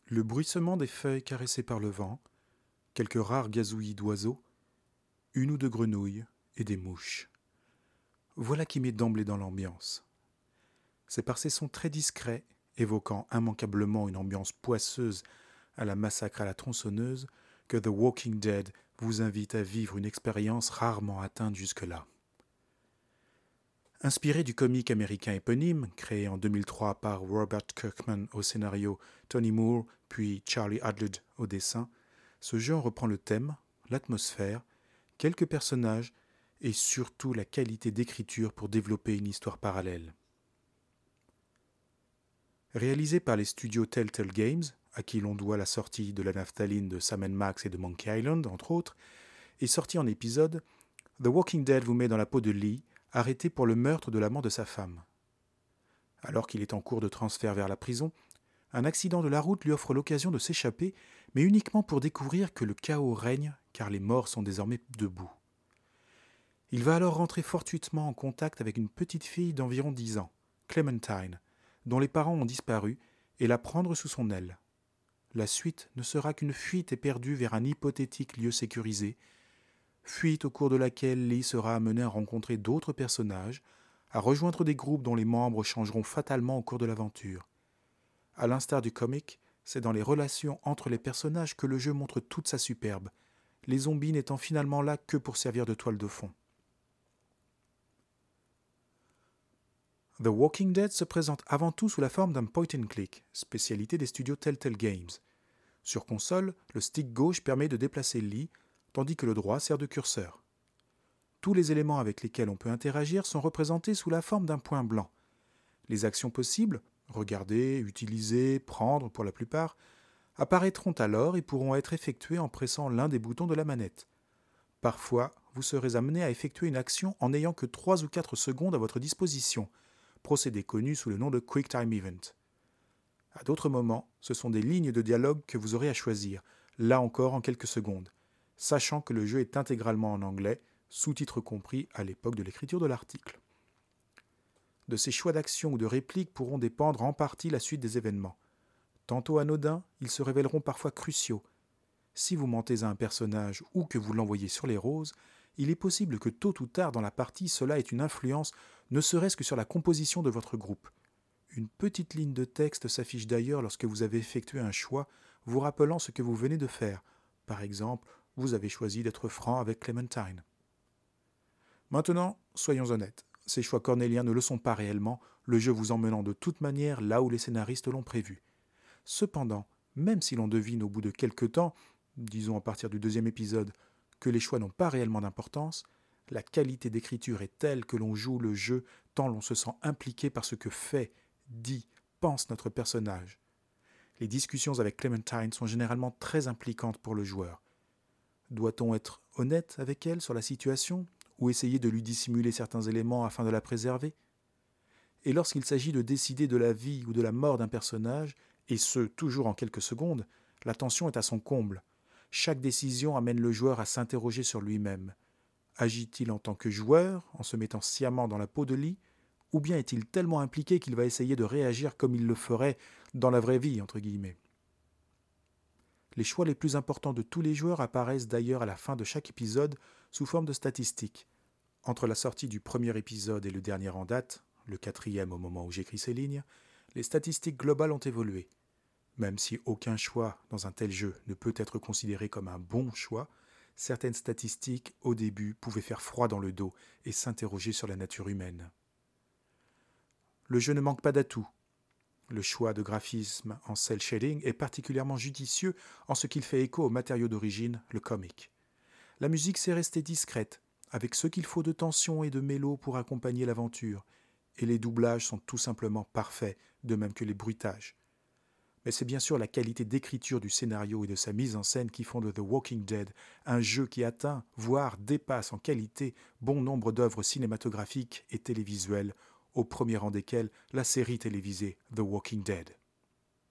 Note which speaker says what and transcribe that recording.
Speaker 1: Le bruissement des feuilles caressées par le vent, quelques rares gazouillis d'oiseaux, une ou deux grenouilles et des mouches. Voilà qui met d'emblée dans l'ambiance. C'est par ces sons très discrets, évoquant immanquablement une ambiance poisseuse à la massacre à la tronçonneuse, que The Walking Dead vous invite à vivre une expérience rarement atteinte jusque-là. Inspiré du comique américain éponyme, créé en 2003 par Robert Kirkman au scénario, Tony Moore, puis Charlie Adlard au dessin, ce jeu en reprend le thème, l'atmosphère, quelques personnages et surtout la qualité d'écriture pour développer une histoire parallèle. Réalisé par les studios Telltale Games, à qui l'on doit la sortie de la naphtaline de Sam & Max et de Monkey Island, entre autres, et sorti en épisode, The Walking Dead vous met dans la peau de Lee, arrêté pour le meurtre de l'amant de sa femme. Alors qu'il est en cours de transfert vers la prison, un accident de la route lui offre l'occasion de s'échapper, mais uniquement pour découvrir que le chaos règne, car les morts sont désormais debout. Il va alors rentrer fortuitement en contact avec une petite fille d'environ 10 ans, Clementine, dont les parents ont disparu, et la prendre sous son aile. La suite ne sera qu'une fuite éperdue vers un hypothétique lieu sécurisé, fuite au cours de laquelle Lee sera amené à rencontrer d'autres personnages, à rejoindre des groupes dont les membres changeront fatalement au cours de l'aventure. À l'instar du comic, c'est dans les relations entre les personnages que le jeu montre toute sa superbe, les zombies n'étant finalement là que pour servir de toile de fond. The Walking Dead se présente avant tout sous la forme d'un point and click, spécialité des studios Telltale Games. Sur console, le stick gauche permet de déplacer Lee, tandis que le droit sert de curseur. Tous les éléments avec lesquels on peut interagir sont représentés sous la forme d'un point blanc. Les actions possibles, regarder, utiliser, prendre pour la plupart, apparaîtront alors et pourront être effectuées en pressant l'un des boutons de la manette. Parfois, vous serez amené à effectuer une action en n'ayant que 3 ou 4 secondes à votre disposition, procédé connu sous le nom de Quick Time Event. À d'autres moments, ce sont des lignes de dialogue que vous aurez à choisir, là encore en quelques secondes, sachant que le jeu est intégralement en anglais, sous-titres compris à l'époque de l'écriture de l'article. De ces choix d'action ou de répliques pourront dépendre en partie la suite des événements. Tantôt anodins, ils se révéleront parfois cruciaux. Si vous mentez à un personnage ou que vous l'envoyez sur les roses, il est possible que tôt ou tard dans la partie cela ait une influence, ne serait-ce que sur la composition de votre groupe. Une petite ligne de texte s'affiche d'ailleurs lorsque vous avez effectué un choix, vous rappelant ce que vous venez de faire. Par exemple, vous avez choisi d'être franc avec Clementine. Maintenant, soyons honnêtes, ces choix cornéliens ne le sont pas réellement, le jeu vous emmenant de toute manière là où les scénaristes l'ont prévu. Cependant, même si l'on devine au bout de quelques temps, disons à partir du 2e épisode, que les choix n'ont pas réellement d'importance, la qualité d'écriture est telle que l'on joue le jeu tant l'on se sent impliqué par ce que fait, dit, pense notre personnage. Les discussions avec Clementine sont généralement très impliquantes pour le joueur. Doit-on être honnête avec elle sur la situation ou essayer de lui dissimuler certains éléments afin de la préserver ? Et lorsqu'il s'agit de décider de la vie ou de la mort d'un personnage, et ce, toujours en quelques secondes, la tension est à son comble. Chaque décision amène le joueur à s'interroger sur lui-même. Agit-il en tant que joueur, en se mettant sciemment dans la peau de Lee, ou bien est-il tellement impliqué qu'il va essayer de réagir comme il le ferait dans la vraie vie, entre guillemets. Les choix les plus importants de tous les joueurs apparaissent d'ailleurs à la fin de chaque épisode sous forme de statistiques. Entre la sortie du premier épisode et le dernier en date, le 4e au moment où j'écris ces lignes, les statistiques globales ont évolué. Même si aucun choix dans un tel jeu ne peut être considéré comme un bon choix, certaines statistiques, au début, pouvaient faire froid dans le dos et s'interroger sur la nature humaine. Le jeu ne manque pas d'atouts. Le choix de graphisme en cel shading est particulièrement judicieux en ce qu'il fait écho au matériau d'origine, le comic. La musique s'est restée discrète, avec ce qu'il faut de tension et de mélo pour accompagner l'aventure, et les doublages sont tout simplement parfaits, de même que les bruitages. Mais c'est bien sûr la qualité d'écriture du scénario et de sa mise en scène qui font de The Walking Dead un jeu qui atteint, voire dépasse en qualité, bon nombre d'œuvres cinématographiques et télévisuelles, au premier rang desquelles la série télévisée The Walking Dead.